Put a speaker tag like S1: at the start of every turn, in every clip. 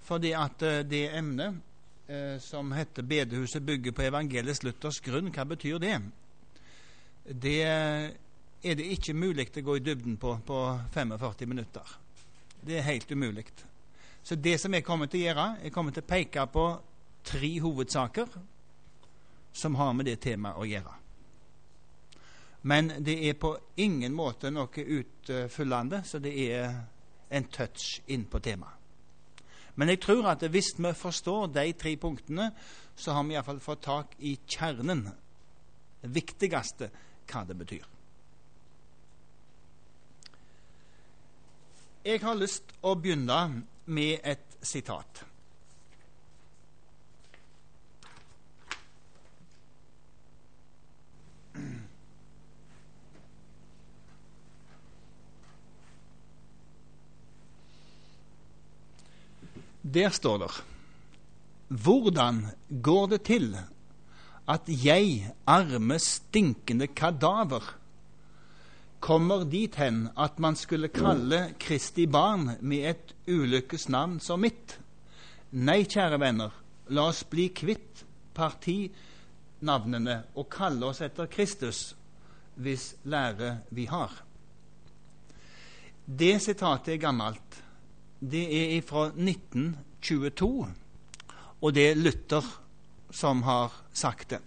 S1: fordi at det emnet som heter Bedehuset bygger på evangelisk luthersk grunn, hva betyr det? Det er det ikke mulig å gå i dybden på 45 minutter. Det er helt umulig. Så det som jeg kommer til å gjøre, jeg kommer til å peke på 3 hovedsaker som har med det temaet å gjøre. Men det er på ingen måte noe utfyllende, så det er en touch inn på temaet. Men jeg tror at hvis vi forstår de 3 punktene, så har vi i hvert fall fått tak i kjernen, det viktigste, hva det betyr. Jeg har lyst å begynne med et sitat. Der står det: Hvordan går det til at jeg, arme, stinkende kadaver, kommer dit hen at man skulle kalle Kristi barn med et ulykkesnavn som mitt? Nei, kjære venner, la oss bli kvitt partinavnene og kalle oss etter Kristus, hvis lære vi har. Det sitatet er gammelt. Det er fra 1922, og det er Luther som har sagt det.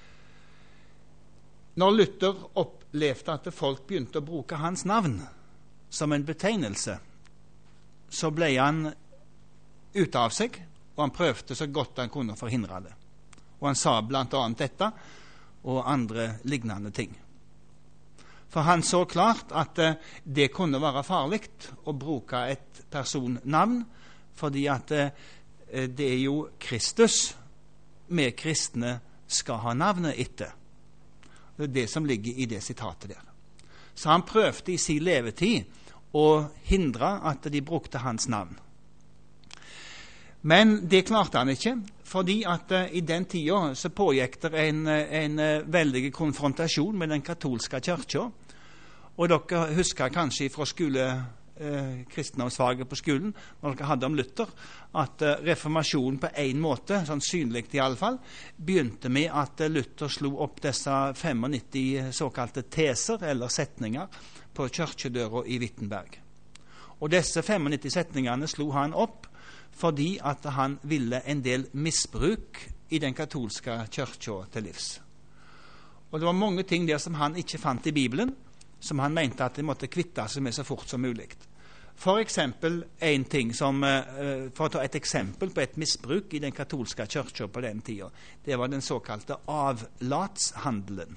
S1: Når Luther opplevde at folk begynte å bruke hans navn som en betegnelse, så ble han ute av seg, og han prøvde så godt han kunne forhindre det. Og han sa blant annet dette og andre lignende ting. For han så klart at det kunne være farlig å bruke et personnavn, fordi at det er jo Kristus vi kristne skal ha navnet etter. Det er det som ligger i det sitatet der. Så han prøvde i sin levetid å hindre at de brukte hans navn. Men det klarte han ikke, fordi at i den tida så pågikk det en veldig konfrontasjon med den katolske kirka. Og dere husker kanskje fra kristendomsfaget på skolen, når dere hadde om Luther, at reformasjonen på en måte, sånn synlig i alle fall, begynte med at Luther slo opp disse 95 såkalte teser, eller setninger, på kirkedøra i Wittenberg. Og disse 95 setningene slo han opp fordi at han ville en del misbruk i den katolske kirka til livs. Og det var mange ting der som han ikke fant i Bibelen, som han mente at de måtte kvitte seg med så fort som mulig. For eksempel en ting som, for å ta et eksempel på et misbruk i den katolske kirka på den tida, det var den såkalte avlatshandelen.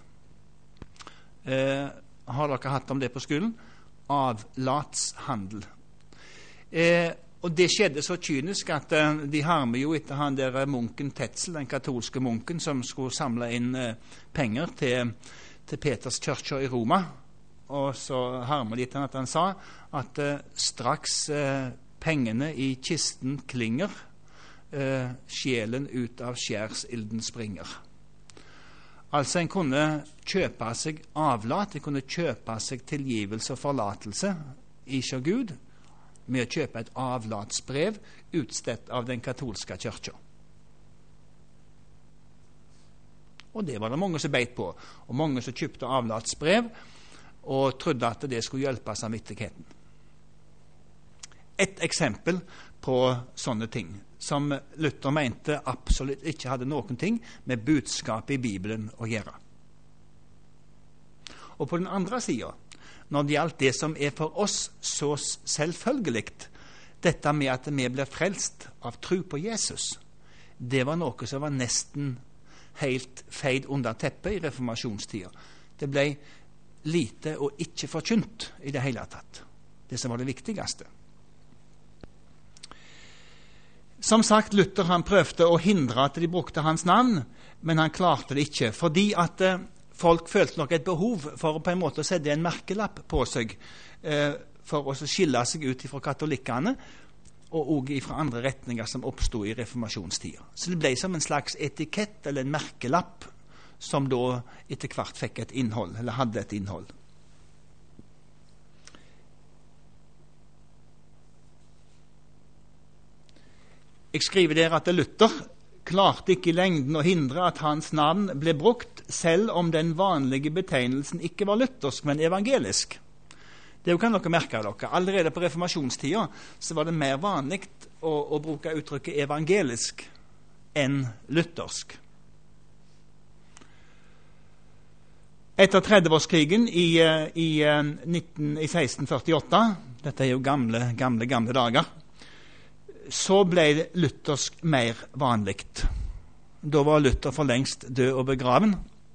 S1: Har dere hatt om det på skolen? Avlatshandel. Og det skjedde så kynisk at de harmer jo etter han der munken Tetzel, den katolske munken, som skulle samle inn penger til Peters kirke i Roma. Og så harmer de til at han sa at straks pengene i kisten klinger, sjelen ut av skjærsilden springer. Altså en kunne kjøpe seg avlat, en kunne kjøpe seg tilgivelse og forlatelse ifra Gud med å kjøpe et avlatsbrev utstedt av den katolske kirka. Og det var det mange som beit på, og mange som kjøpte avlatsbrev og trodde at det skulle hjelpe samvittigheten. Et eksempel på sånne ting, som Luther mente absolutt ikke hadde noen ting med budskapet i Bibelen å gjøre. Og på den andre siden, når det gjaldt det som er for oss så selvfølgelig, dette med at vi blir frelst av tro på Jesus, det var noe som var nesten helt feid under teppet i reformasjonstida. Det ble lite og ikke forkynt i det hele tatt. Det som var det viktigste. Som sagt, Luther han prøvde å hindre at de brukte hans navn, men han klarte det ikke, fordi at folk følte nok et behov for å på en måte sette en merkelapp på seg, for å skille seg ut fra katolikkene, og også fra andre retninger som oppstod i reformasjonstida. Så det ble som en slags etikett eller en merkelapp, som da etter hvert fikk et innhold, eller hadde et innhold. Jeg skriver der at Luther klarte ikke i lengden å hindre at hans navn ble brukt, selv om den vanlige betegnelsen ikke var luthersk, men evangelisk. Det kan dere merke dere. Allerede på reformasjonstida så var det mer vanlig å bruke uttrykket evangelisk enn luthersk. Etter 30-årskrigen i 1648, dette er jo gamle dager, så ble luthersk mer vanlig. Da var Luther for lengst død og begraven.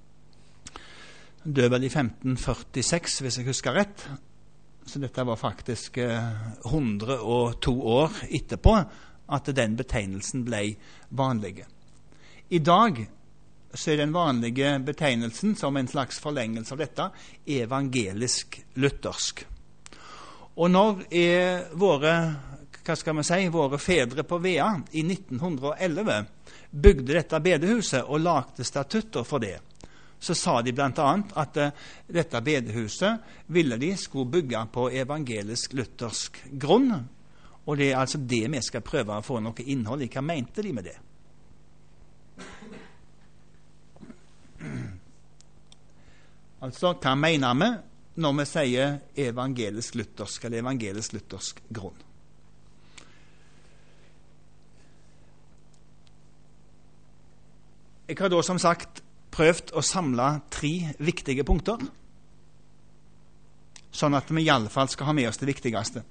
S1: Død vel i 1546, hvis jeg husker rett. Så dette var faktisk 102 år etterpå at den betegnelsen ble vanlig. I dag så er den vanlige betegnelsen som en slags forlengelse av dette evangelisk-luthersk. Og når våre fedre på Vea i 1911 bygde dette bedehuset og lagde statutter for det, så sa de blant annet at dette bedehuset ville de skulle bygge på evangelisk-luthersk grunn, og det er altså det vi skal prøve å få noe innhold i. Hva mente de med det? Altså, hva mener vi når vi sier evangelisk-luthersk eller evangelisk-luthersk grunn? Jeg har da som sagt prøvd å samle 3 viktige punkter, sånn at vi i alle fall skal ha med oss det viktigste.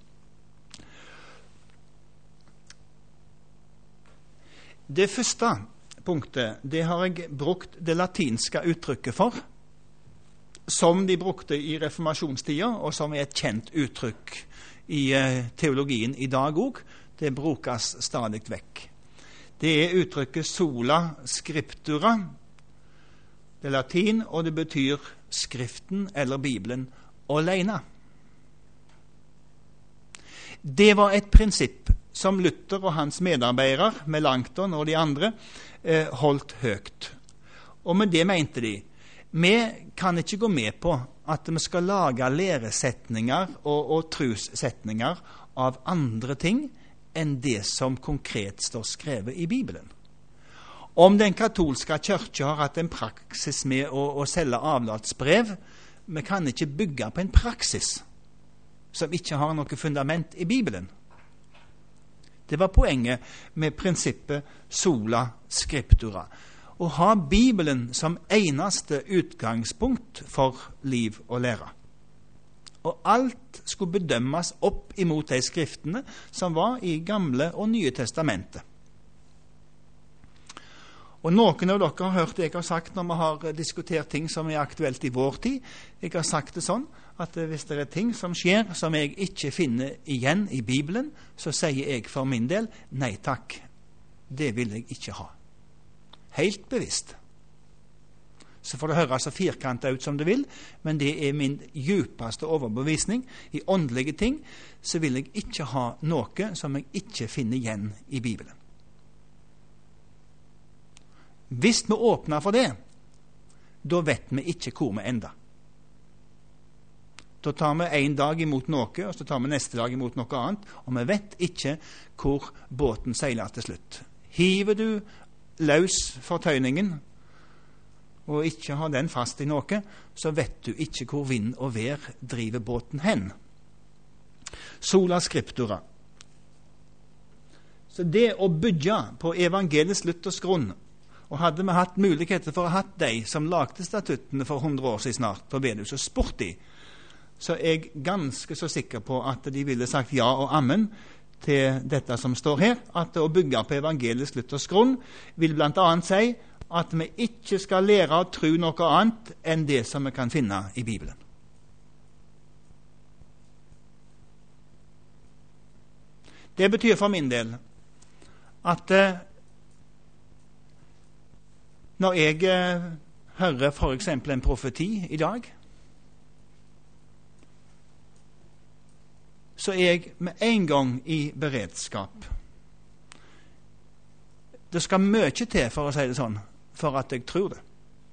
S1: Det første punktet, det har jeg brukt det latinske uttrykket for, som de brukte i reformasjonstida, og som er et kjent uttrykk i teologien i dag også. Det brukes stadig vekk. Det er uttrykket sola scriptura. Det er latin, og det betyr Skriften eller Bibelen alene. Det var et prinsipp som Luther og hans medarbeidere, Melanchthon og de andre, holdt høyt. Og med det mente de, vi kan ikke gå med på at vi skal lage læresetninger og trossetninger av andre ting enn det som konkret står skrevet i Bibelen. Om den katolske kirke har hatt en praksis med å selge avlatsbrev, vi kan ikke bygge på en praksis som ikke har noe fundament i Bibelen. Det var poenget med prinsippet sola scriptura. Å ha Bibelen som eneste utgangspunkt for liv og lære. Og alt skulle bedømmes opp imot de skriftene som var i Gamle og Nye testamentet. Og noen av dere har hørt det jeg har sagt når vi har diskutert ting som er aktuelt i vår tid. Jeg har sagt det sånn at hvis det er ting som skjer som jeg ikke finner igjen i Bibelen, så sier jeg for min del nei takk, det vil jeg ikke ha. Helt bevisst. Så får det høre så firkantet ut som det vil, men det er min djupeste overbevisning. I åndelige ting så vil jeg ikke ha noe som jeg ikke finner igjen i Bibelen. Hvis vi åpner for det, da vet vi ikke hvor vi ender. Da tar vi en dag imot noe, og så tar vi neste dag imot noe annet, og vi vet ikke hvor båten seiler til slutt. Hiver du løs fortøyningen, og ikke har den fast i noe, så vet du ikke hvor vind og vær driver båten hen. Sola scriptura. Så det å bygge på evangelisk luthersk grunn, og hadde vi hatt muligheter for å ha hatt de som lagde statuttene for 100 år siden snart på bedehus og spurt de, så er jeg ganske så sikker på at de ville sagt ja og amen til dette som står her, at å bygge på evangelisk luthersk grunn vil blant annet si at vi ikke skal lære å tro noe annet enn det som vi kan finne i Bibelen. Det betyr for min del at når jeg hører for eksempel en profeti i dag, så er jeg med en gang i beredskap. Det skal mye til, for å si det sånn, for at jeg tror det.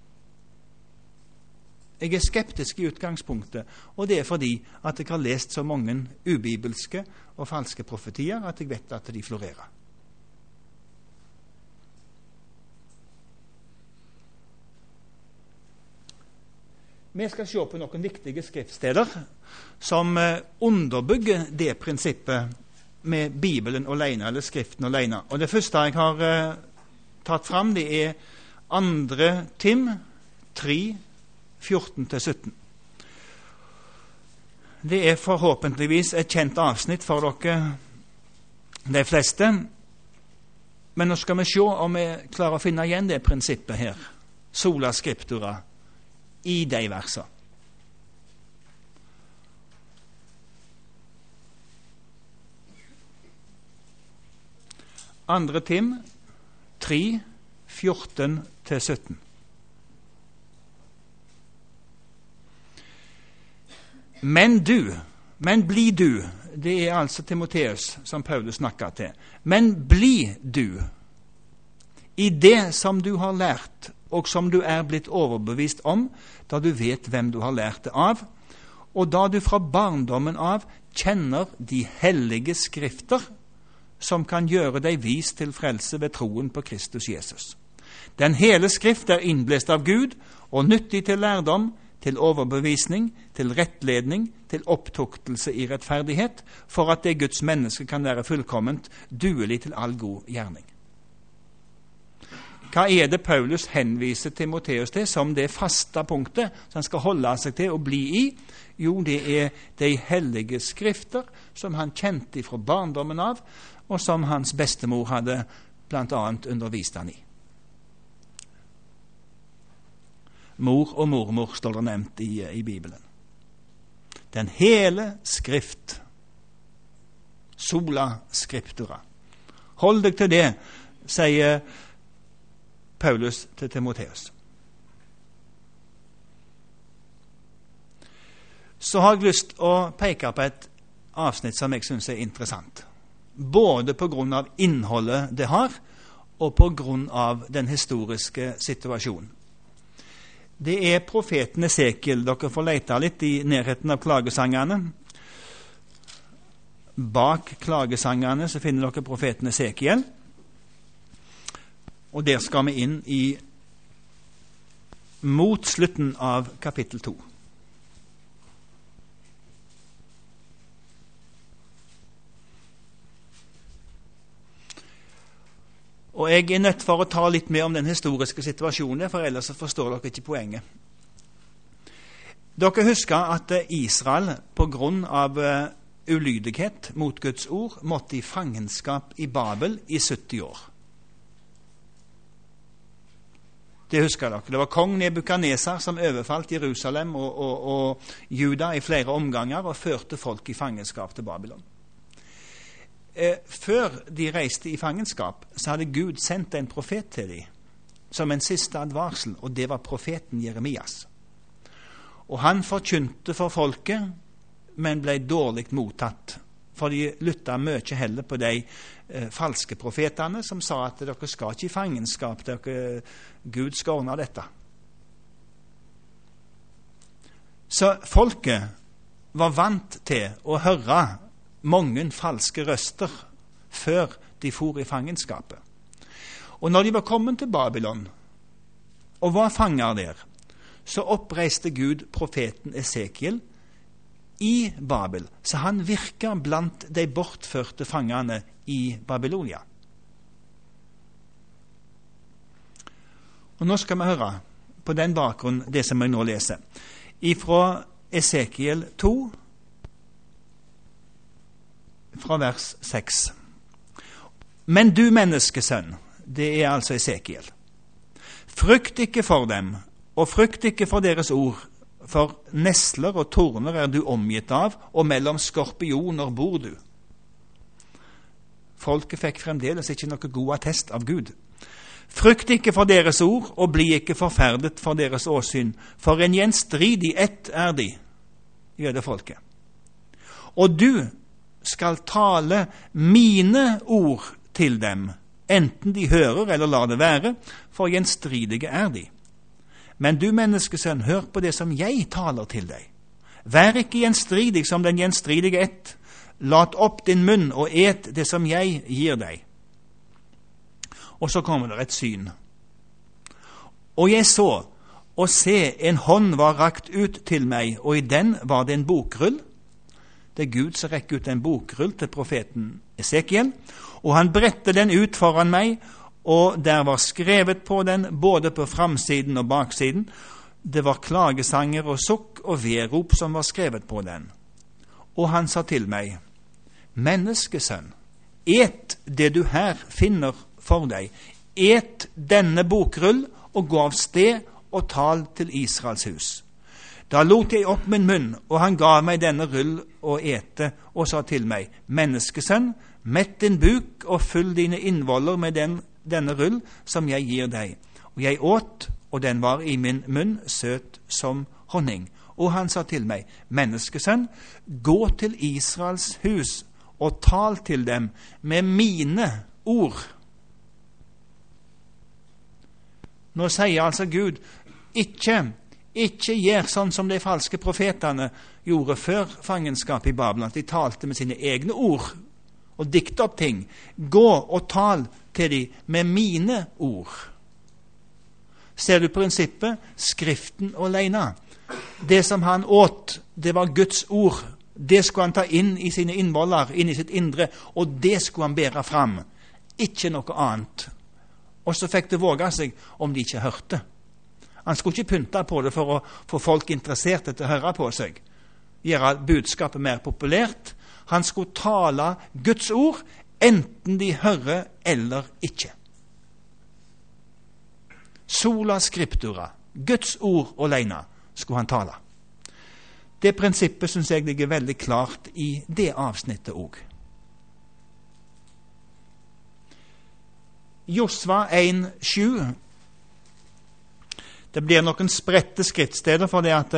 S1: Jeg er skeptisk i utgangspunktet, og det er fordi at jeg har lest så mange ubibelske og falske profetier at jeg vet at de florerer. Vi skal se på noen viktige skriftsteder som underbygger det prinsippet med Bibelen alene, eller Skriften alene. Og det første jeg har tatt fram, det er 2. Tim 3, 14-17. Det er forhåpentligvis et kjent avsnitt for dere, de fleste. Men nå skal vi se om vi klarer å finne igjen det prinsippet her, sola scriptura, i de versa. Andre Tim 3, 14-17. Men bli du, det er altså Timotheus som Paulus snakker til, men bli du i det som du har lært, og som du er blitt overbevist om, da du vet hvem du har lært det av, og da du fra barndommen av kjenner de hellige skrifter, som kan gjøre deg vis til frelse ved troen på Kristus Jesus. Den hele skrift er innblest av Gud, og nyttig til lærdom, til overbevisning, til rettledning, til opptuktelse i rettferdighet, for at det Guds menneske kan være fullkomment, duelig til all god gjerning. Hva er det Paulus henviser Timotheus til som det faste punktet som han skal holde seg til å bli i? Jo, det er de hellige skrifter som han kjente fra barndommen av, og som hans bestemor hadde blant annet undervist han i. Mor og mormor står det nevnt i Bibelen. Den hele skrift, sola scriptura. Hold deg til det, sier Paulus til Timotheus. Så har jeg lyst å peke på et avsnitt som jeg synes er interessant. Både på grunn av innholdet det har, og på grunn av den historiske situasjonen. Det er profeten Esekiel. Dere får lete litt i nærheten av klagesangene. Bak klagesangene så finner dere profeten Esekiel. Og der skal vi inn mot slutten av kapittel 2. Og jeg er nødt for å ta litt mer om den historiske situasjonen, for ellers så forstår dere ikke poenget. Dere husker at Israel på grunn av ulydighet mot Guds ord måtte i fangenskap i Babel i 70 år. Det husker dere. Det var kong Nebukadnesar som overfalt Jerusalem og Juda i flere omganger og førte folk i fangenskap til Babylon. Før de reiste i fangenskap, så hadde Gud sendt en profet til dem, som en siste advarsel, og det var profeten Jeremias. Og han forkynte for folket, men ble dårlig mottatt, for de lyttet mye heller på de falske profetene, som sa at dere skal ikke i fangenskap, Gud skal ordne dette. Så folket var vant til å høre mange falske røster før de for i fangenskapet. Og når de var kommet til Babylon og var fanger der, så oppreiste Gud profeten Esekiel i Babel, så han virket blant de bortførte fangene i Babylonia. Og nå skal vi høre på den bakgrunn det som jeg nå leser. Ifra Esekiel 2, fra vers 6. Men du menneskesønn, det er altså Esekiel, frykt ikke for dem, og frykt ikke for deres ord, for nesler og torner er du omgitt av, og mellom skorpioner bor du. Folket fikk fremdeles ikke noe god attest av Gud. Frykt ikke for deres ord, og bli ikke forferdet for deres åsyn, for en gjenstridig ett er de, jødefolket. Og du skal tale mine ord til dem, enten de hører eller lar det være, for gjenstridige er de. Men du menneskesønn, hør på det som jeg taler til deg. Vær ikke gjenstridig som den gjenstridige ett. Lat opp din munn og et det som jeg gir deg. Og så kommer det et syn. Og jeg så, og se, en hånd var rakt ut til meg, og i den var det en bokrull. Det er Gud som rekker ut en bokrull til profeten Esekiel, og han bredte den ut foran meg, og der var skrevet på den, både på framsiden og baksiden. Det var klagesanger og sukk og vedrop som var skrevet på den. Og han sa til meg, menneskesønn, et det du her finner for deg, et denne bokrull, og gå av sted og tal til Israels hus. Da lot jeg opp min munn, og han gav meg denne rull å ete, og sa til meg, menneskesønn, mett din buk og fyll dine innvoller med denne rull som jeg gir deg. Og jeg åt, og den var i min munn søt som honning. Og han sa til meg, menneskesønn, gå til Israels hus og tal til dem med mine ord. Nå sier altså Gud, ikke gjør sånn som de falske profetene gjorde før fangenskapet i Babylon. De talte med sine egne ord og dikte opp ting. Gå og tal til dem med mine ord. Ser du prinsippet? Skriften alene. Det som han åt, det var Guds ord. Det skulle han ta inn i sine innvoller, inn i sitt indre, og det skulle han bære fram. Ikke noe annet. Og så fikk det våge seg om de ikke hørte. Han skulle ikke pynte på det for å få folk interesserte til å høre på seg. Gjøre budskapet mer populært. Han skulle tale Guds ord, enten de hører eller ikke. Sola scriptura, Guds ord alene, skulle han tale. Det prinsippet synes jeg ligger veldig klart i det avsnittet også. Josva 1,7. Det blir noen spredte skriftsteder for det at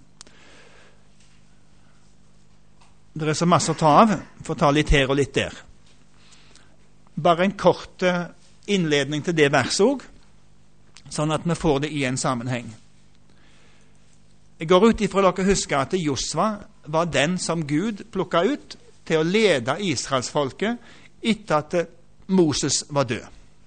S1: det er så masse å ta av, for å ta litt her og litt der. Bare en kort innledning til det verset også, sånn at vi får det i en sammenheng. Jeg går ut ifra dere husker at Josva var den som Gud plukket ut til å lede Israelsfolket etter at Moses var død.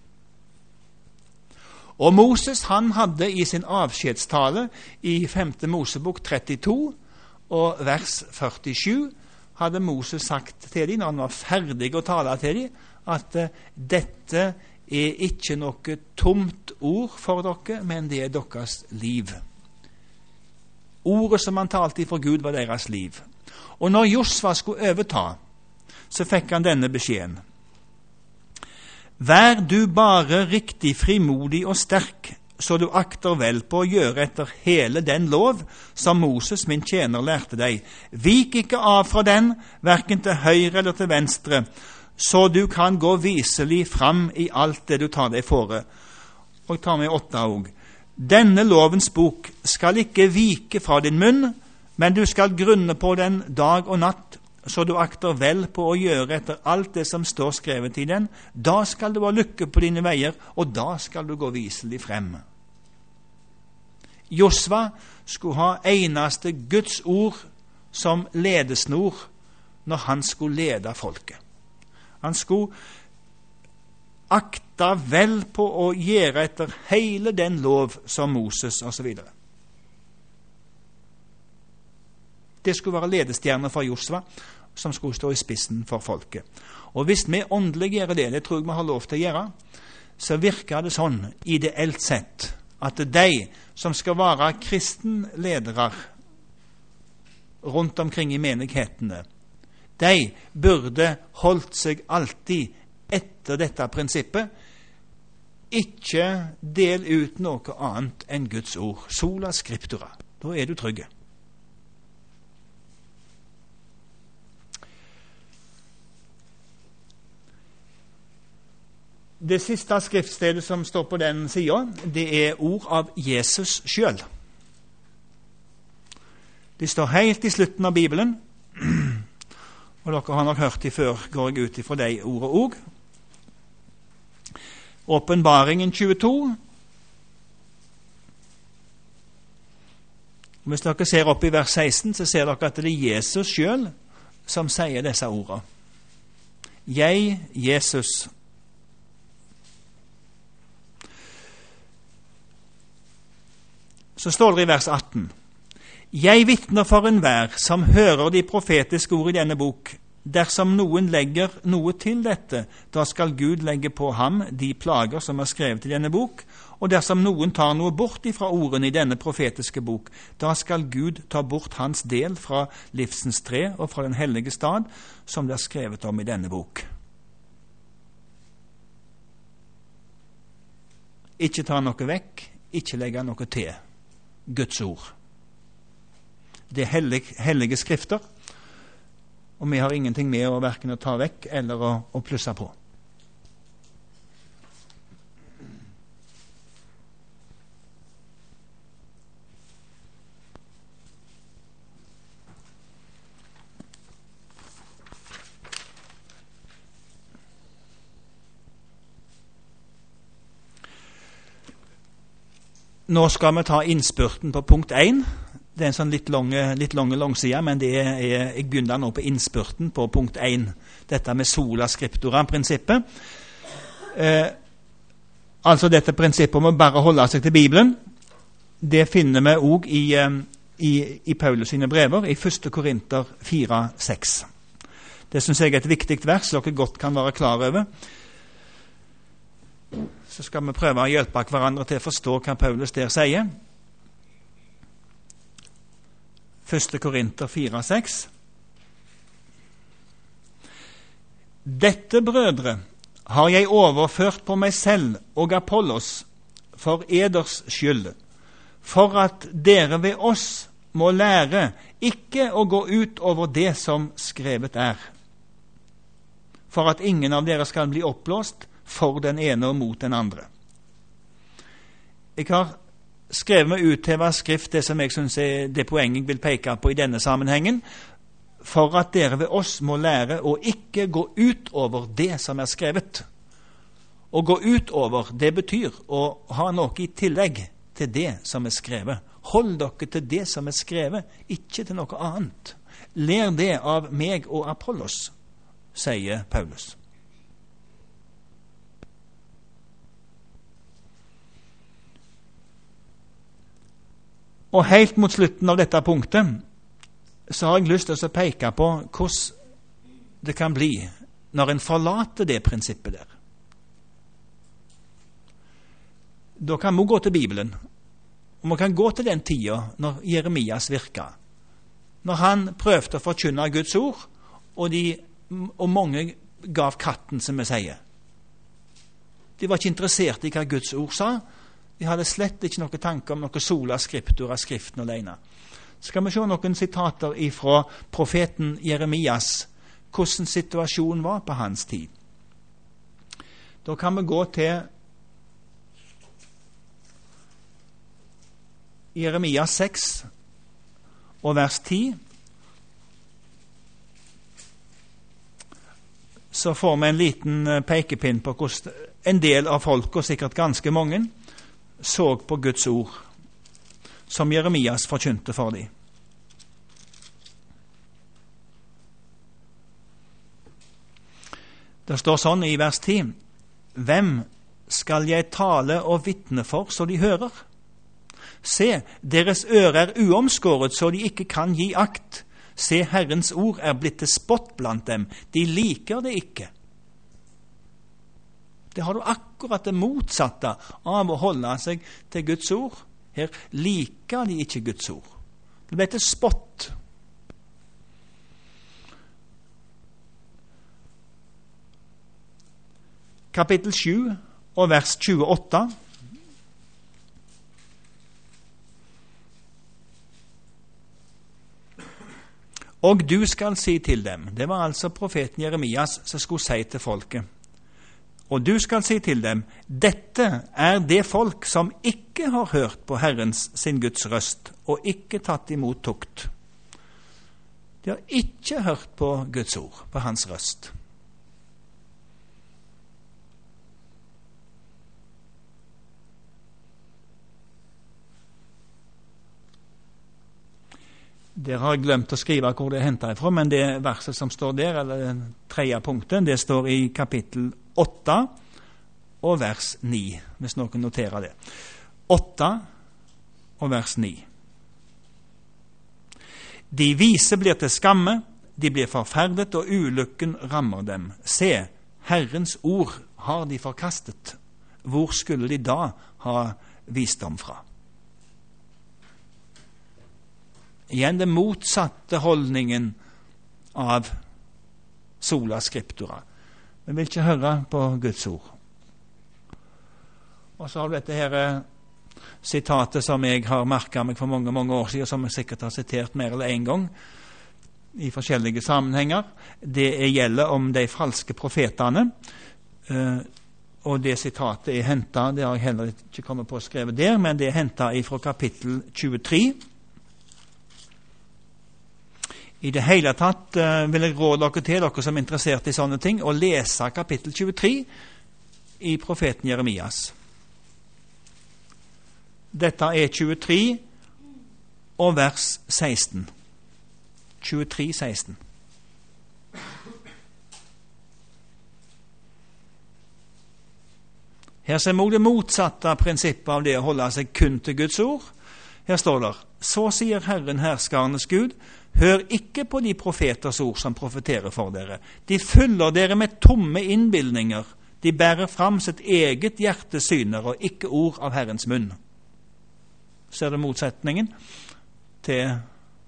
S1: Og Moses, han hadde i sin avskjedstale i 5. Mosebok 32 og vers 47, hadde Moses sagt til dem, når han var ferdig å tale til dem, at dette er ikke noe tomt ord for dere, men det er deres liv. Ordet som han talte for Gud var deres liv. Og når Josva skulle overta, så fikk han denne beskjeden. Vær du bare riktig frimodig og sterk, så du akter vel på å gjøre etter hele den lov som Moses, min tjener, lærte deg. Vik ikke av fra den, hverken til høyre eller til venstre, så du kan gå viselig fram i alt det du tar deg fore. Og ta med 8 også. Denne lovens bok skal ikke vike fra din munn, men du skal grunne på den dag og natt, så du akter vel på å gjøre etter alt det som står skrevet i den. Da skal det være lykke på dine veier, og da skal du gå viselig frem. Josva skulle ha eneste Guds ord som ledesnor når han skulle lede folket. Han skulle akta vel på å gjøre etter hele den lov som Moses og så videre. Det skulle være ledestjerner for Josva, som skulle stå i spissen for folket. Og hvis vi åndelig gjør det tror jeg vi har lov til å gjøre, så virker det sånn, ideelt sett, at de som skal være kristenledere rundt omkring i menighetene, de burde holdt seg alltid etter dette prinsippet. Ikke del ut noe annet enn Guds ord. Sola scriptura. Da er du trygge. Det siste skriftstedet som står på den siden, det er ord av Jesus selv. De står helt i slutten av Bibelen, og dere har nok hørt de før, går jeg ut ifra de ordene også. Åpenbaringen 22. Hvis dere ser opp i vers 16, så ser dere at det er Jesus selv som sier disse ordene. Jeg, Jesus, Så står det i vers 18: Jeg vitner for enhver som hører de profetiske ord i denne bok. Dersom noen legger noe til dette, da skal Gud legge på ham de plager som er skrevet i denne bok. Og dersom noen tar noe bort ifra ordene i denne profetiske bok, da skal Gud ta bort hans del fra livsens tre og fra den hellige stad, som det er skrevet om i denne bok. Ikke ta noe vekk, ikke legge noe til. Guds ord. Det er hellige skrifter, og vi har ingenting med å hverken å ta vekk eller å plusse på. Nå skal vi ta innspurten på punkt 1. Det er en sånn litt lange langside, men jeg begynner nå på innspurten på punkt 1. Dette med sola scriptura-prinsippet. Altså dette prinsippet om å bare holde seg til Bibelen. Det finner vi også i Paulus sine brever, i 1. Korinter 4,6. Det synes jeg er et viktig vers, dere godt kan være klar over. Så skal vi prøve å hjelpe hverandre til å forstå hva Paulus der sier. 1. Korinter 4,6. Dette, brødre, har jeg overført på meg selv og Apollos for eders skyld, for at dere ved oss må lære ikke å gå ut over det som skrevet er, for at ingen av dere skal bli oppblåst for den ene og mot den andre. Jeg har skrevet med uthevet skrift det som jeg synes er det poenget jeg vil peke på i denne sammenhengen, for at dere ved oss må lære å ikke gå ut over det som er skrevet. Å gå ut over, det betyr å ha noe i tillegg til det som er skrevet. Hold dere til det som er skrevet, ikke til noe annet. Lær det av meg og Apollos, sier Paulus. Og helt mot slutten av dette punktet så har jeg lyst til å peke på hvordan det kan bli når en forlater det prinsippet der. Da kan vi gå til Bibelen, og vi kan gå til den tida når Jeremias virka, når han prøvde å forkynne Guds ord, og mange gav katten, som vi sier. De var ikke interessert i hva Guds ord sa. De hadde slett ikke noen tanke om noe sola scriptura, skriften alene. Skal vi se noen sitater fra profeten Jeremias, hvordan situasjonen var på hans tid. Da kan vi gå til Jeremias 6 og vers 10. Så får vi en liten pekepinn på hvordan en del av folk, og sikkert ganske mange, så på Guds ord som Jeremias forkynte for dem. Det står sånn i vers 10: Hvem skal jeg tale og vitne for så de hører? Se, deres ører er uomskåret så de ikke kan gi akt. Se, Herrens ord er blitt til spott blant dem. De liker det ikke. Det har du akkurat det motsatte av å holde seg til Guds ord. Her liker de ikke Guds ord. Det ble til spott. Kapittel 7 og vers 28. Og du skal si til dem, det var altså profeten Jeremias som skulle si til folket, og du skal si til dem, dette er det folk som ikke har hørt på Herrens sin Guds røst, og ikke tatt imot tukt. De har ikke hørt på Guds ord, på hans røst. Der har jeg glemt å skrive hvor det er hentet ifra, men det verset som står der, eller den tredje punkten, det står i kapittel 8 og vers 9, hvis noen noterer det. 8 og vers 9. De vise blir til skamme, de blir forferdet, og ulykken rammer dem. Se, Herrens ord har de forkastet. Hvor skulle de da ha visdom fra? Igjen det motsatte holdningen av sola scriptura. Vi vil ikke høre på Guds ord. Og så har du dette her sitatet som jeg har merket meg for mange, mange år siden, som jeg sikkert har sitert mer eller en gang i forskjellige sammenhenger. Det gjelder om de falske profetene, og det sitatet er hentet, det har jeg heller ikke kommet på å skrive der, men det er hentet fra kapittel 23. I det hele tatt vil jeg råde dere til, dere som er interessert i sånne ting, å lese kapittel 23 i profeten Jeremias. Dette er 23 og vers 16. 23, 16. Her ser vi det motsatte prinsippet av det å holde seg kun til Guds ord. Her står det: Så sier Herren herskernes Gud, hør ikke på de profeters ord som profeterer for dere. De fyller dere med tomme innbildninger. De bærer fram sitt eget hjertesyner og ikke ord av Herrens munn. Ser du motsetningen til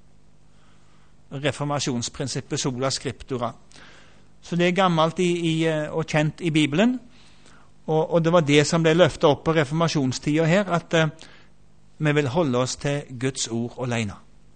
S1: reformasjonsprinsippet sola scriptura? Så det er gammelt og kjent i Bibelen, og det var det som ble løftet opp på reformasjonstida her, at vi vil holde oss til Guds ord alene.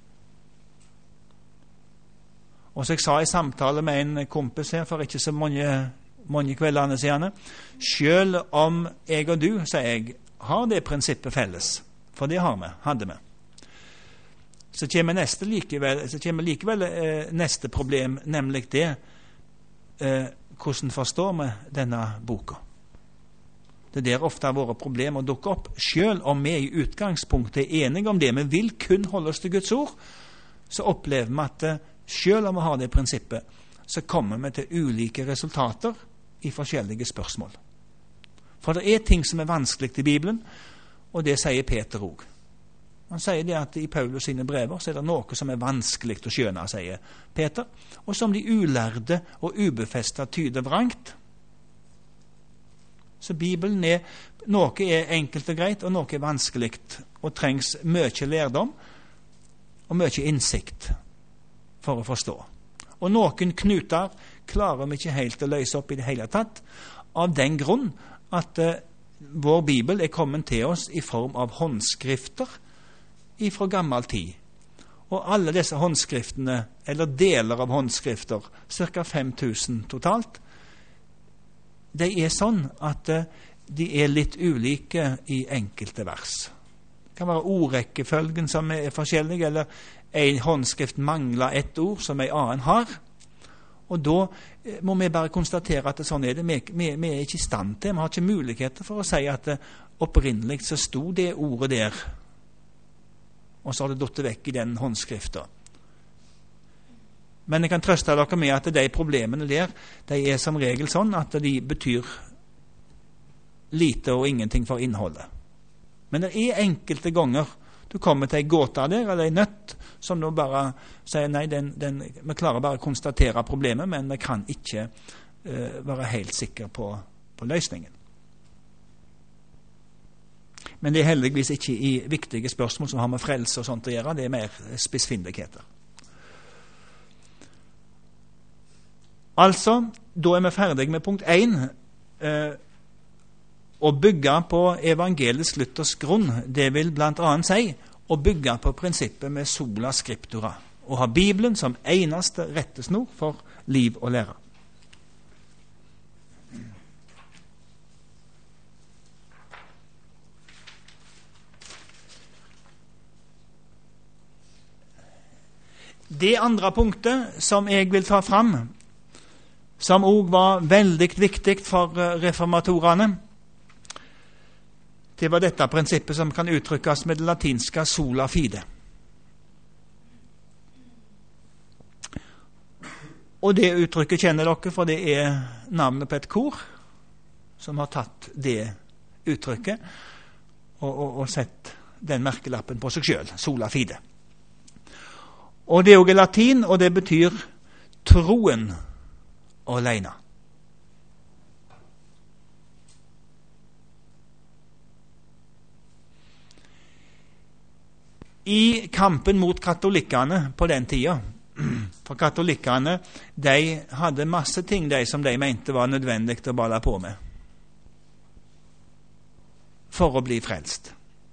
S1: Og så jeg sa i samtale med en kompis her for ikke så mange kveldene siden, selv om jeg og du, sier jeg, har det prinsippet felles, for det hadde vi. Så kommer likevel neste problem, nemlig det, hvordan forstår vi denne boka? Det er der ofte har vært problemer å dukke opp. Selv om vi i utgangspunktet er enige om det, vi vil kun holde oss til Guds ord, så opplever vi at selv om vi har det prinsippet, så kommer vi til ulike resultater i forskjellige spørsmål. For det er ting som er vanskelig i Bibelen, og det sier Peter også. Han sier det at i Paulus sine brever så er det noe som er vanskelig å skjønne, sier Peter, og som de ulærde og ubefesta tyder vrangt. Så Bibelen noe er enkelt og greit, og noe er vanskelig, og trengs mye lærdom og mye innsikt for å forstå. Og noen knuter klarer vi ikke helt å løse opp i det hele tatt, av den grunn at vår Bibel er kommet til oss i form av håndskrifter fra gammel tid. Og alle disse håndskriftene, eller deler av håndskrifter, ca. 5000 totalt, de er sånn at de er litt ulike i enkelte vers. Det kan være ordrekkefølgen som er forskjellig, eller en håndskrift mangler et ord som en annen har. Og da må vi bare konstatere at sånn er det. Vi er ikke i stand til, vi har ikke muligheter for å si at opprinnelig så sto det ordet der, og så har det dottet vekk i den håndskriften. Men jeg kan trøste dere med at de problemene der, de er som regel sånn at de betyr lite og ingenting for innholdet. Men det er enkelte ganger du kommer til en gåte der, eller en nøtt, som du bare sier, nei, vi klarer bare å konstatere problemet, men vi kan ikke være helt sikre på løsningen. Men det er heldigvis ikke i viktige spørsmål som har med frelse og sånt å gjøre, det er mer spissfindigheter. Altså, da er vi ferdig med punkt 1. Å bygge på evangelisk luthersk grunn, det vil blant annet si å bygge på prinsippet med sola scriptura, og ha Bibelen som eneste rettesnor for liv og lære. Det andre punktet som jeg vil ta fram, som også var veldig viktig for reformatorene, det var dette prinsippet som kan uttrykkes med det latinske sola fide. Og det uttrykket kjenner dere, for det er navnet på et kor som har tatt det uttrykket og sett den merkelappen på seg selv, sola fide. Og det er også latin, og det betyr troen alene. I kampen mot katolikkene på den tida, for katolikkene, de hadde masse ting som de mente var nødvendig å balla på med for å bli frelst.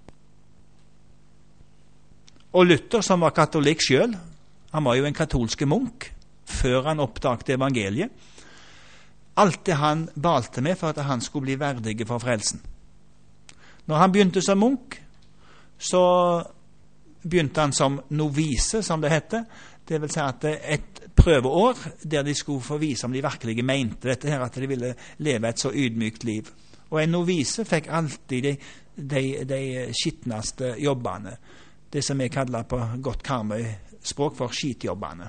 S1: Og Luther, som var katolikk selv, han var jo en katolske munk før han oppdaget evangeliet. Alt det han balte med for at han skulle bli verdig for frelsen. Når han begynte som munk, så begynte han som novise, som det heter. Det vil si at et prøveår der de skulle få vise om de virkelig mente dette her, at de ville leve et så ydmykt liv. Og en novise fikk alltid de skittneste jobbene. Det som jeg kaller på godt Karmøy-språk for skitjobbene.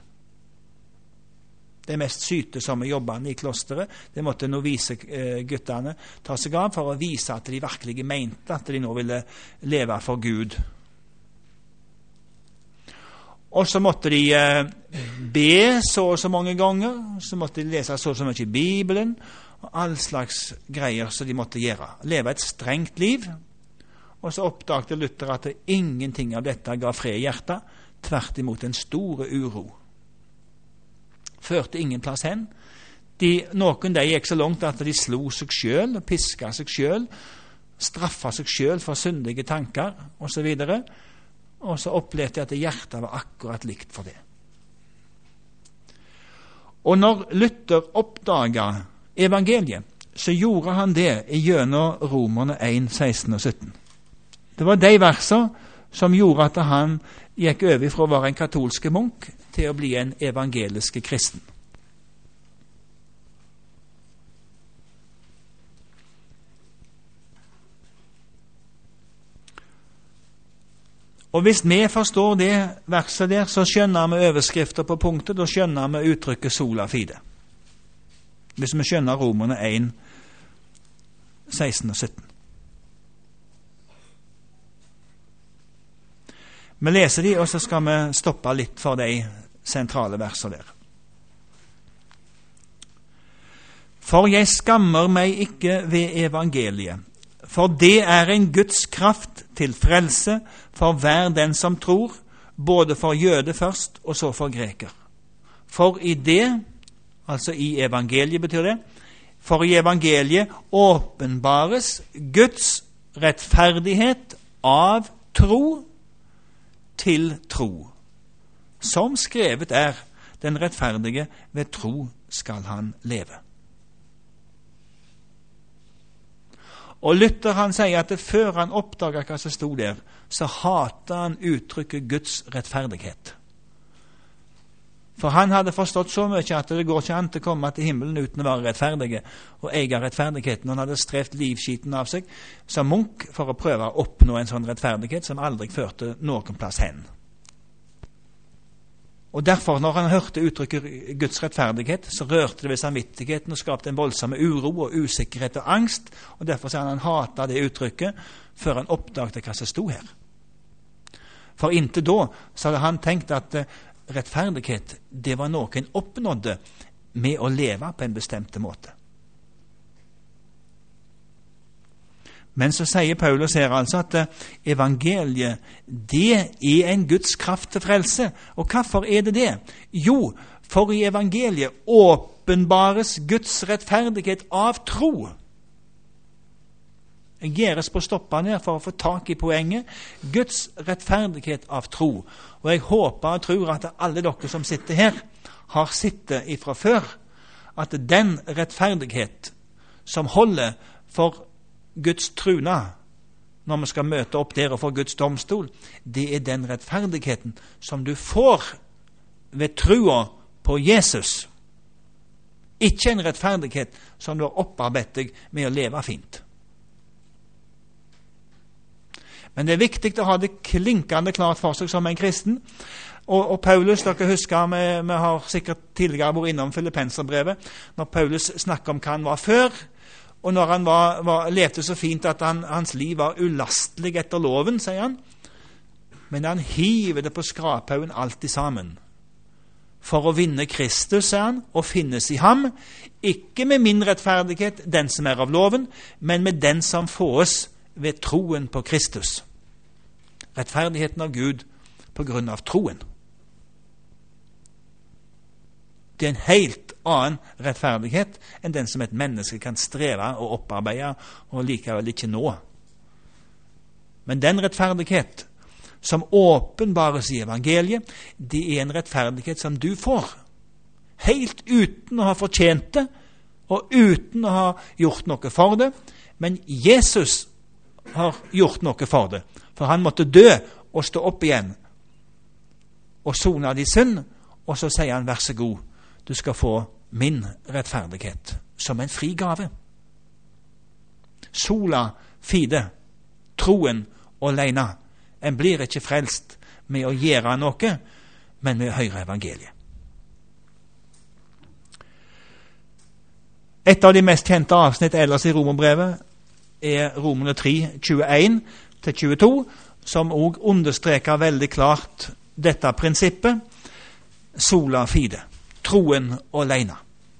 S1: De mest sytesomme jobbene i klosteret, det måtte noviseguttene ta seg av for å vise at de virkelig mente at de nå ville leve for Gud. Og så måtte de be så og så mange ganger, så måtte de lese så og så mye i Bibelen, og all slags greier som de måtte gjøre. Leve et strengt liv. Og så oppdaget Luther at ingenting av dette ga fred i hjertet, tvert imot en store uro. Førte ingen plass hen. Noen de gikk så langt at de slo seg selv, piska seg selv, straffa seg selv for syndige tanker, og så videre. Og så opplevde jeg at hjertet var akkurat likt for det. Og når Luther oppdaget evangeliet, så gjorde han det gjennom Romerne 1, 16 og 17. Det var de versene som gjorde at han gikk over fra å være en katolske munk til å bli en evangeliske kristen. Og hvis vi forstår det verset der, så skjønner vi overskrifter på punktet, da skjønner vi uttrykket sola fide. Hvis vi skjønner Romerne 1, 16 og 17. Vi leser de, og så skal vi stoppe litt for de sentrale versene der. For jeg skammer meg ikke ved evangeliet, for det er en Guds kraft til frelse for hver den som tror, både for jøde først og så for greker. For i det, altså i evangeliet betyr det, for i evangeliet åpenbares Guds rettferdighet av tro til tro. Som skrevet er, den rettferdige ved tro skal han leve. Og Luther han sier at før han oppdager hva som stod der, så hater han uttrykket Guds rettferdighet. For han hadde forstått så mye at det går ikke an til å komme til himmelen uten å være rettferdige, og eie rettferdigheten. Han hadde strevt livskiten av seg som munk for å prøve å oppnå en sånn rettferdighet som aldri førte noen plass hen. Og derfor, når han hørte uttrykket Guds rettferdighet, så rørte det ved samvittigheten og skapte en voldsom uro og usikkerhet og angst, og derfor sa han hatet det uttrykket før han oppdaget hva som stod her. For inntil da så hadde han tenkt at rettferdighet, det var noe en oppnådde med å leve på en bestemt måte. Men så sier Paulus her altså at evangeliet, det er en Guds kraft til frelse. Og hvorfor er det det? Jo, for i evangeliet åpenbares Guds rettferdighet av tro. Jeg gjøres på stoppene her for å få tak i poenget. Guds rettferdighet av tro. Og jeg håper og tror at alle dere som sitter her, har sittet ifra før, at den rettferdighet som holder for Guds truna, når vi skal møte opp der og få Guds domstol, det er den rettferdigheten som du får ved trua på Jesus. Ikke en rettferdighet som du har opparbeidet deg med å leve fint. Men det er viktig å ha det klinkende klart for seg som en kristen. Og Paulus, dere husker, vi har sikkert tidligere vært innom Filippenserbrevet, når Paulus snakker om hva han var før, og når han levde så fint at hans liv var ulastelig etter loven, sier han, men han hiver det på skraphaugen alt sammen. For å vinne Kristus, sier han, og finnes i ham, ikke med min rettferdighet, den som er av loven, men med den som fås ved troen på Kristus. Rettferdigheten av Gud på grunn av troen. Det er en helt annen rettferdighet enn den som et menneske kan streve og opparbeide og likevel ikke nå. Men den rettferdighet som åpenbares i evangeliet, det er en rettferdighet som du får, helt uten å ha fortjent det, og uten å ha gjort noe for det. Men Jesus har gjort noe for det, for han måtte dø og stå opp igjen, og sone din synd, og så sier han, vær så god, du skal få min rettferdighet som en fri gave. Sola fide, troen alene. En blir ikke frelst med å gjøre noe, men med å høre evangeliet. Et av de mest kjente avsnitt ellers i Romerbrevet er Romerne 3, 21-22, som også understreker veldig klart dette prinsippet, sola fide, troen alene.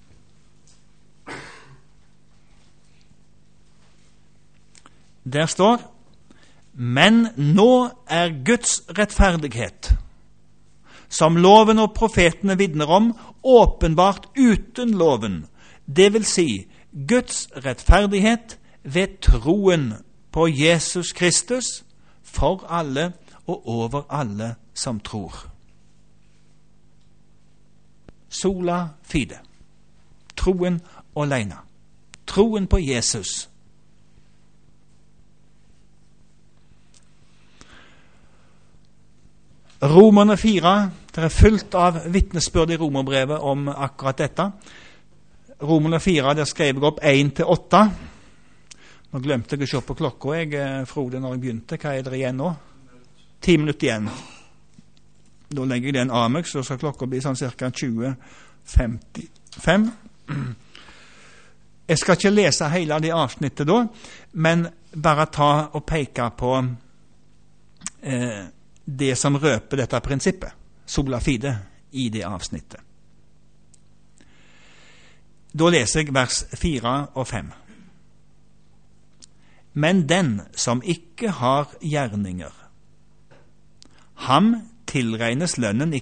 S1: Der står, men nå er Guds rettferdighet, som loven og profetene vitner om, åpenbart uten loven. Det vil si, Guds rettferdighet ved troen på Jesus Kristus for alle og over alle som tror. Sola fide, troen alene, troen på Jesus. Romerne 4, det er fullt av vitnesbyrd i Romerbrevet om akkurat dette. Romerne 4, der skrev jeg opp 1-8. Nå glemte jeg å se på klokka, Frode, når jeg begynte. Hva er det igjen nå? 10 minutter igjen. Da legger jeg den av meg, så skal klokka bli sånn cirka 20:55. Jeg skal ikke lese hele det avsnittet da, men bare ta og peke på det som røper dette prinsippet, sola fide, i det avsnittet. Da leser jeg vers 4 og 5. Men den som ikke har gjerninger, ham tilregnes lønnen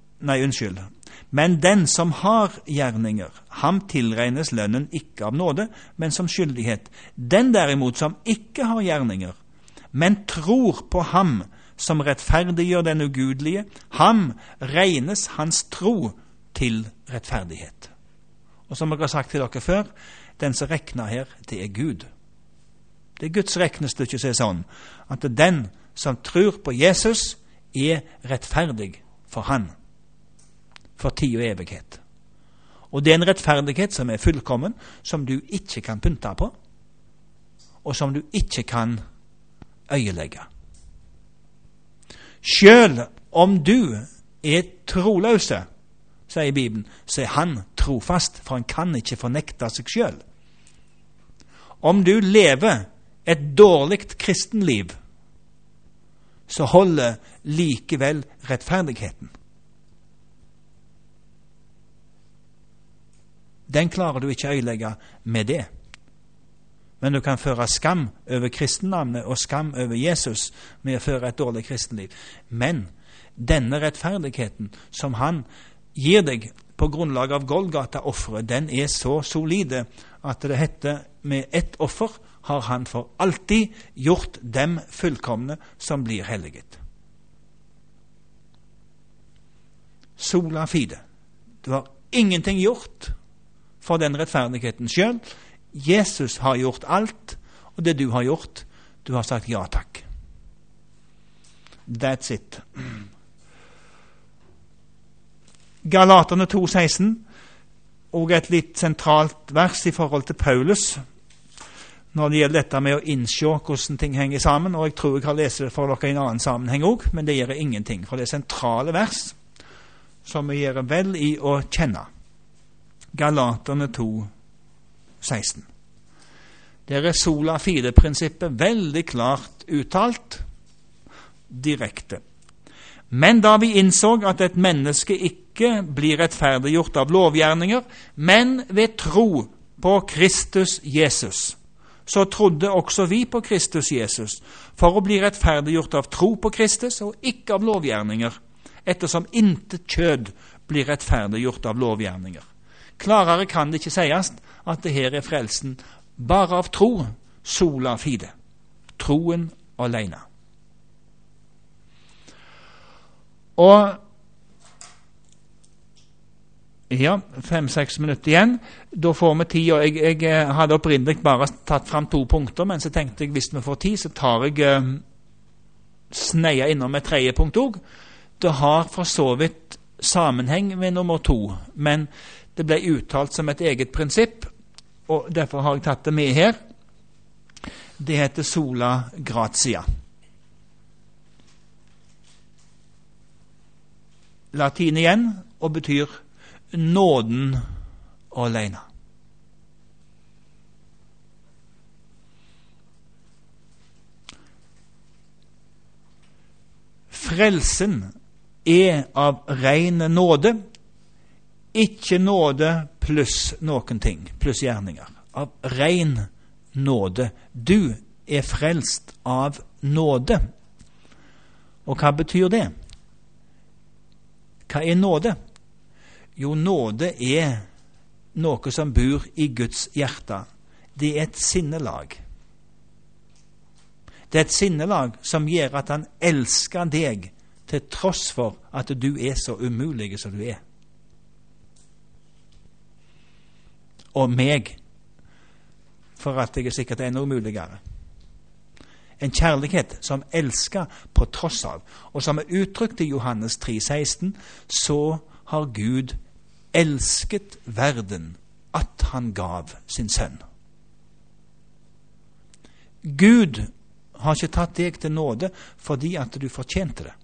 S1: Men den som har gjerninger, ham tilregnes lønnen ikke av nåde, men som skyldighet. Den derimot som ikke har gjerninger, men tror på ham som rettferdiggjør den ugudelige, ham regnes hans tro til rettferdighet. Og som jeg har sagt til dere før, den som regner her, det er Gud. Det er Guds regnestykke som er sånn, at den som tror på Jesus er rettferdig for han, for tid og evighet. Og det er en rettferdighet som er fullkommen, som du ikke kan pynte på, og som du ikke kan øyelegge. Selv om du er troløse, sier Bibelen, så er han trofast, for han kan ikke fornekte seg selv. Om du lever et dårlig kristenliv, så holder likevel rettferdigheten. Den klarer du ikke å øyelegge med det. Men du kan føre skam over kristennavnet og skam over Jesus med å føre et dårlig kristenliv. Men denne rettferdigheten som han gir deg på grunnlag av Golgata-offeret, den er så solide at det heter med ett offer har han for alltid gjort dem fullkomne som blir helliget. Sola fide. Du har ingenting gjort for den rettferdigheten selv. Jesus har gjort alt, og det du har gjort, du har sagt ja takk. That's it. Galaterne 2,16, og et litt sentralt vers i forhold til Paulus, når det gjelder dette med å innse hvordan ting henger sammen, og jeg tror jeg har lest det for dere i en annen sammenheng også, men det gjør ingenting, for det er sentrale vers som vi gjør vel i å kjenne. Galaterne 2,16. Der er sola fide-prinsippet veldig klart uttalt, direkte. Men da vi innså at et menneske ikke blir rettferdiggjort av lovgjerninger, men ved tro på Kristus Jesus, så trodde også vi på Kristus Jesus, for å bli rettferdiggjort av tro på Kristus og ikke av lovgjerninger, ettersom intet kjød blir rettferdiggjort av lovgjerninger. Klarere kan det ikke sies at det her er frelsen bare av tro, sola fide, troen alene. Og ja, 5-6 minutter igjen. Da får vi tid, og jeg hadde opprinnelig bare tatt fram 2 punkter, men så tenkte jeg hvis vi får tid, så tar jeg sneia innom et 3. punkt også. Det har for så vidt sammenheng med nummer 2, men det ble uttalt som et eget prinsipp, og derfor har jeg tatt det med her. Det heter sola gratia. Latin igjen, og betyr nåden alene. Frelsen er av ren nåde, ikke nåde pluss noen ting, pluss gjerninger. Av ren nåde. Du er frelst av nåde. Og hva betyr det? Hva er nåde? Jo, nåde er noe som bor i Guds hjerte. Det er et sinnelag. Det er et sinnelag som gjør at han elsker deg til tross for at du er så umulig som du er. Og meg, for at jeg er sikkert enda umuligere. En kjærlighet som elsker på tross av, og som er uttrykt i Johannes 3,16, så har Gud elsket verden at han gav sin sønn. Gud har ikke tatt deg til nåde fordi at du fortjente det.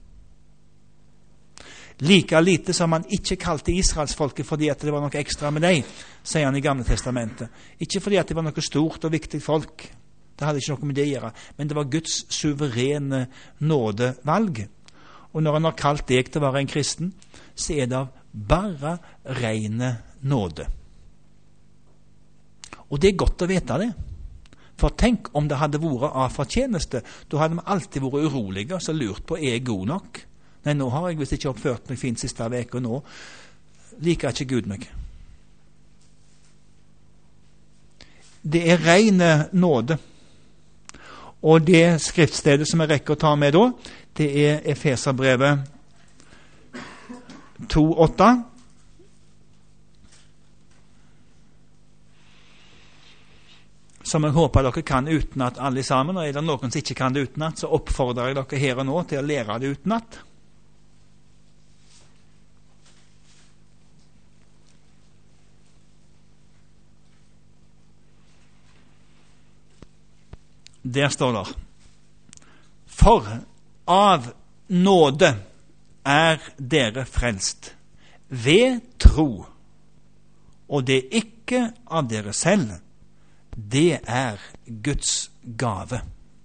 S1: Like lite som han ikke kalte Israelsfolket fordi at det var noe ekstra med deg, sier han i Gamle Testamentet. Ikke fordi at det var noe stort og viktig folk. Det hadde ikke noe med det å gjøre. Men det var Guds suverene nådevalg. Og når han har kalt deg til å være en kristen, så er det bare rene nåde. Og det er godt å vite det. For tenk om det hadde vært av fortjeneste. Da hadde vi alltid vært urolige og så lurt på, er jeg god nok? Nei, nå har jeg visst ikke oppført meg fint siste veke, og nå liker ikke Gud meg. Det er rene nåde. Og det skriftstedet som jeg rekker å ta med da, det er Efeserbrevet 2,8. Som jeg håper dere kan utenat alle sammen, og er det noen som ikke kan det utenat, så oppfordrer jeg dere her og nå til å lære det utenat. Der står det: For av nåde er dere frelst, ved tro, og det ikke av dere selv, det er Guds gave.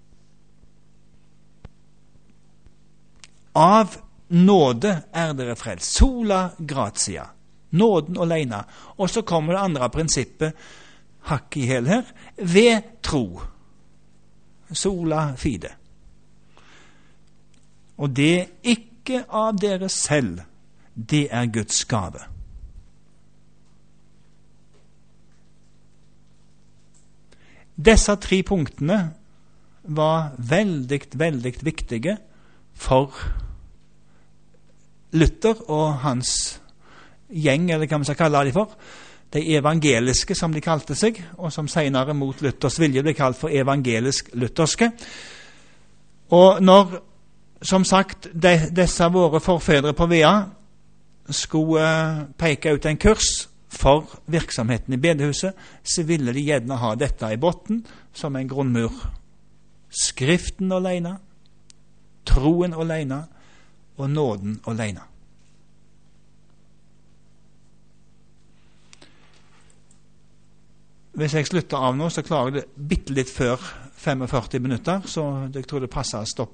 S1: Av nåde er dere frelst, sola gratia, nåden alene. Og så kommer det andre prinsippet, hakk i hæl her, ved tro. Sola fide. Og det er ikke av dere selv, det er Guds gave. Disse 3 punktene var veldig, veldig viktige for Luther og hans gjeng, eller hva man skal kalle det for. De evangeliske, som de kalte seg, og som senere mot Luthers vilje ble kalt for evangelisk-lutherske. Og når, som sagt, disse våre forfedre på Vea skulle peke ut en kurs for virksomheten i bedehuset, så ville de gjerne ha dette i botten som en grunnmur. Skriften alene, troen alene og nåden alene. Hvis jeg slutter av nå, så klarer jeg det bitte litt før 45 minutter, så jeg tror det passer å stoppe